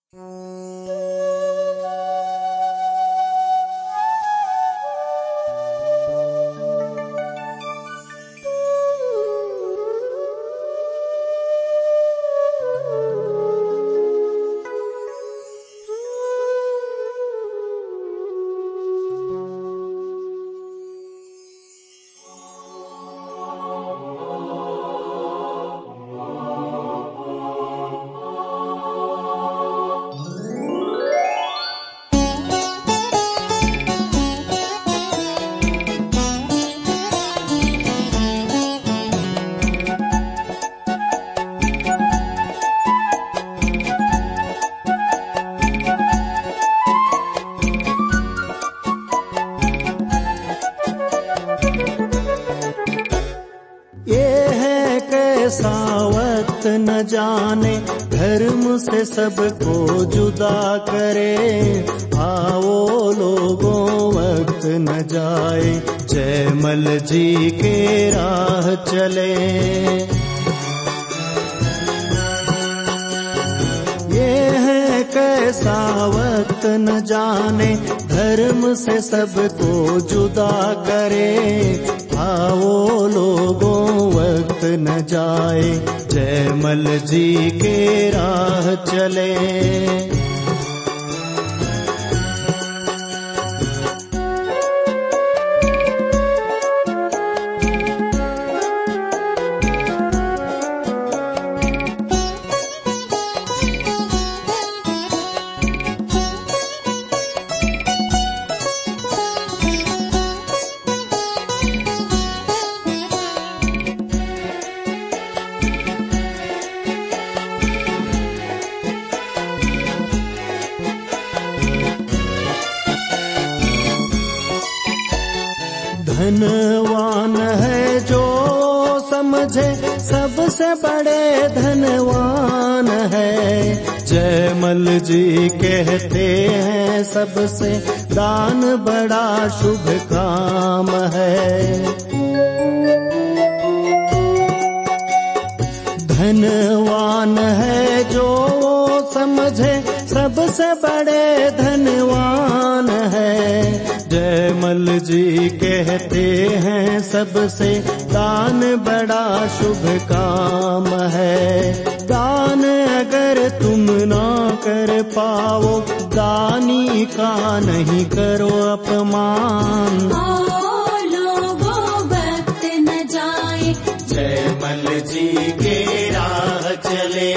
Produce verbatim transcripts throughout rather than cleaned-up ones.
न जाने धर्म से सबको जुदा करे। आओ लोगों वक्त न जाए, जयमल जी के राह चले। ये है कैसा वक्त न जाने धर्म से सबको जुदा करे। आओ लोगों वक्त न जाए, जयमल जी के राह चले। धनवान है जो समझे सबसे बड़े धनवान है। जयमल जी कहते हैं सबसे दान बड़ा शुभ काम है। धनवान है जो समझे सबसे बड़े धनवान है। जयमल जी कहते हैं सबसे दान बड़ा शुभ काम है। दान अगर तुम ना कर पाओ, दानी का नहीं करो अपमान। ओ लोगों वक्त न जाए, जयमल जी के राह चले।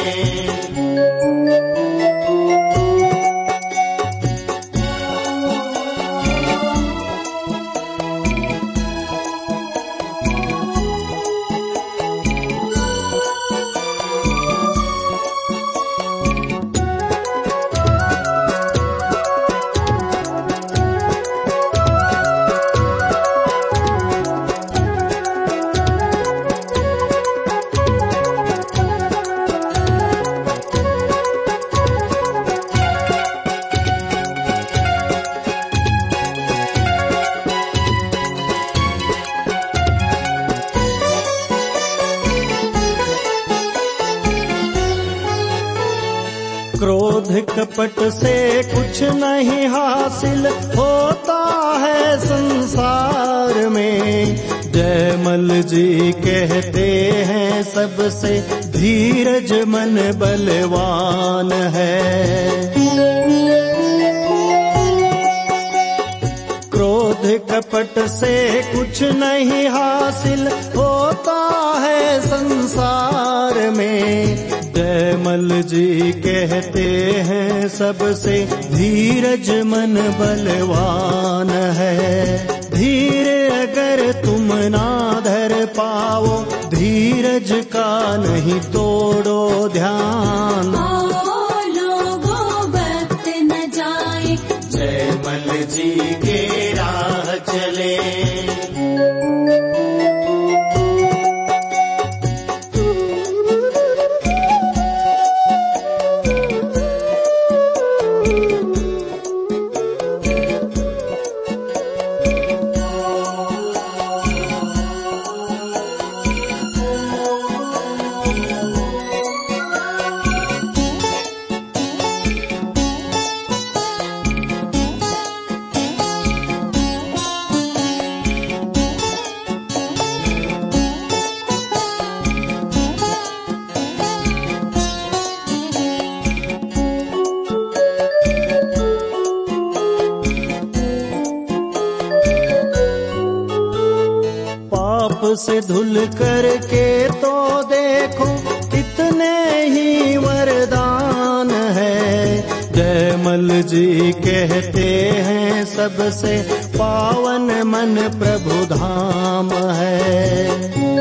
क्रोध कपट से कुछ नहीं हासिल होता है संसार में। जयमल जी कहते हैं सबसे धीरज मन बलवान है। क्रोध कपट से कुछ नहीं हासिल होता है संसार में। जयमल जी कहते हैं सबसे धीरज मन बलवान है। धीर अगर तुम ना धर पाओ, धीरज का नहीं तोड़ो ध्यान। ओ लोगों वक्त न जाए, जयमल जी के राह चले। से धुल करके तो देखो कितने ही वरदान है। जयमल जी कहते हैं सबसे पावन मन प्रभु धाम है।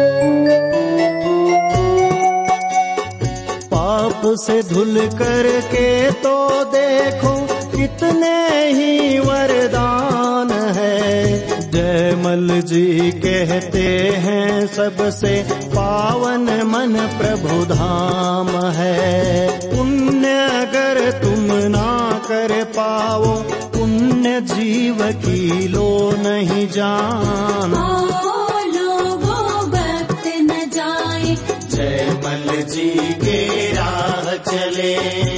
पाप से धुल करके तो देखो कितने ही वरदान है। जयमल जी कहते हैं सबसे पावन मन प्रभु धाम है। पुण्य अगर तुम ना कर पाओ पुण्य जीव की लो नहीं जान। ओ लोगों भक्त न जाए जयमल जी के राह चले।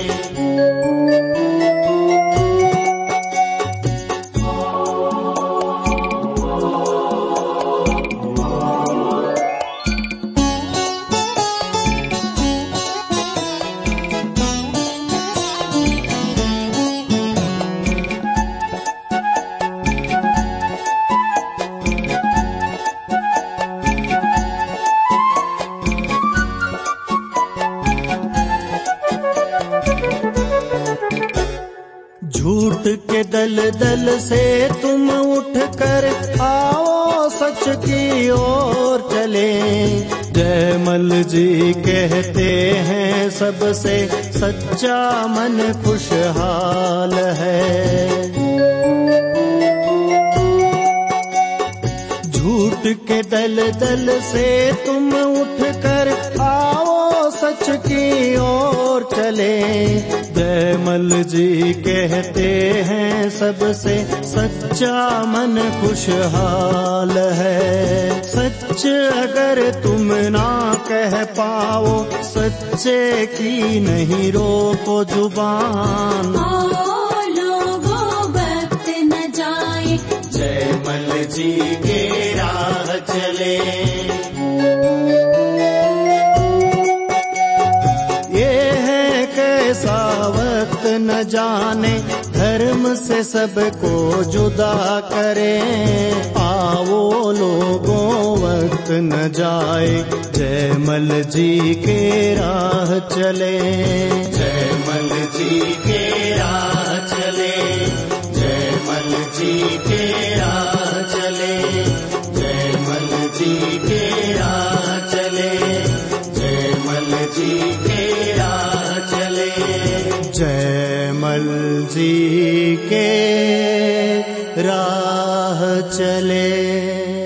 झूठ के दल दल से तुम उठ कर आओ सच की ओर चले। जयमल जी कहते हैं सबसे सच्चा मन खुशहाल है। झूठ के दल दल से तुम उठ कर आओ सच की ओर चले। जयमल जी कहते हैं सबसे सच्चा मन खुशहाल है। सच अगर तुम ना कह पाओ सच्चे की नहीं रोको जुबान। ओ लोगों भक्त न जाए जयमल जी के राह चले। कैसा वक्त न जाने धर्म से सबको जुदा करे। आओ लोगों वक्त न जाए जयमल जी के राह चले। जयमल जी के राह चले। जयमल जी के राह चले। जयमल जी के राह चले। जयमल जी के राह चले। जयमल जी के राह चले।